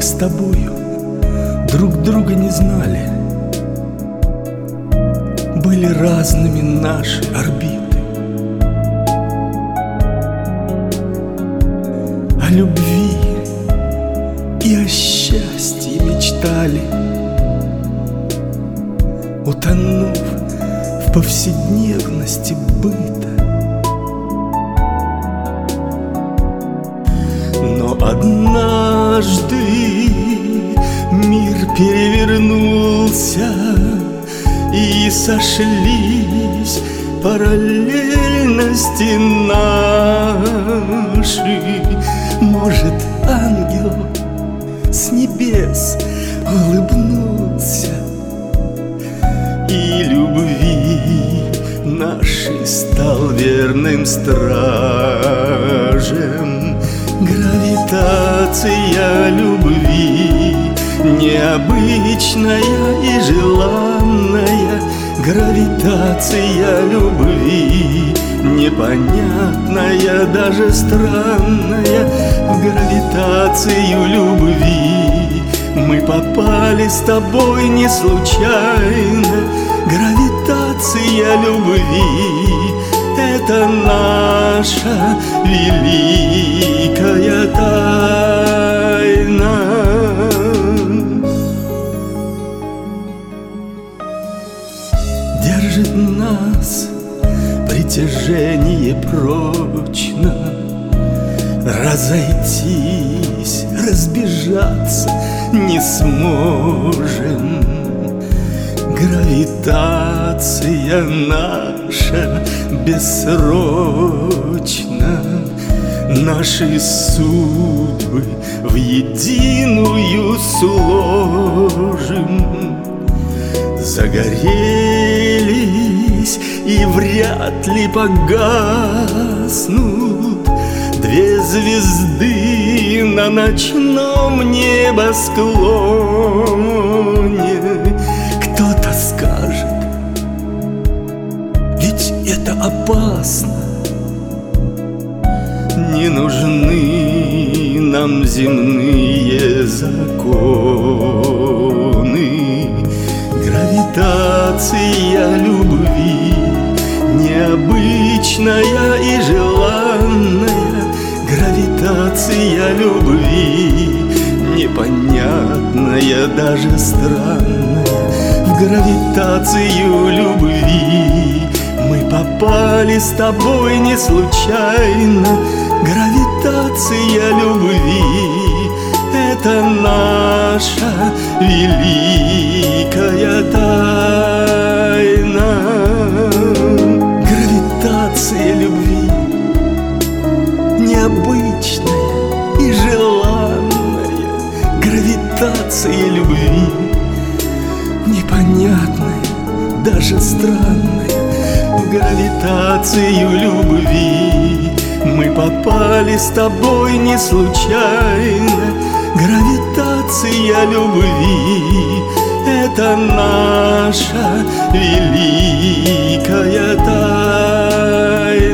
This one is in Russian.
с тобою друг друга не знали. Были разными наши орбиты. О любви и о счастье мечтали, утонув в повседневности быта. Но однажды мир перевернулся, и сошлись параллельности наши. Может, ангел с небес улыбнулся, и любви нашей стал верным стражем. Гравитация любви необычная и желанная, гравитация любви непонятная, даже странная. В гравитацию любви мы попали с тобой не случайно. Гравитация любви — это наша великая тайна. Держит нас притяжение прочно, разойтись, разбежаться не сможем. Гравитация наша бессрочна, наши судьбы в единую сложим. Загорелись и вряд ли погаснут две звезды на ночном небосклоне. Кто-то скажет: ведь это опасно. Не нужны нам земные законы. Гравитация любви необычная и желанная, гравитация любви непонятная, даже странная. В гравитацию любви мы попали с тобой не случайно. Гравитация любви — это наша великая тайна. Гравитация любви необычная и желанная, гравитация любви непонятная, даже странная. В гравитацию любви мы попали с тобой не случайно. Гравитация любви — это наша великая тайна.